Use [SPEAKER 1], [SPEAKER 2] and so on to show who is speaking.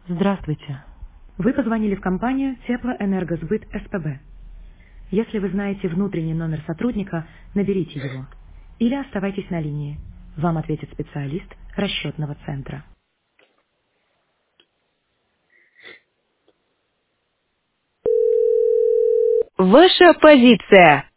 [SPEAKER 1] Здравствуйте. Вы позвонили в компанию Теплоэнергосбыт СПБ. Если вы знаете внутренний номер сотрудника, наберите его. Или оставайтесь на линии. Вам ответит специалист расчетного центра.
[SPEAKER 2] Ваша позиция.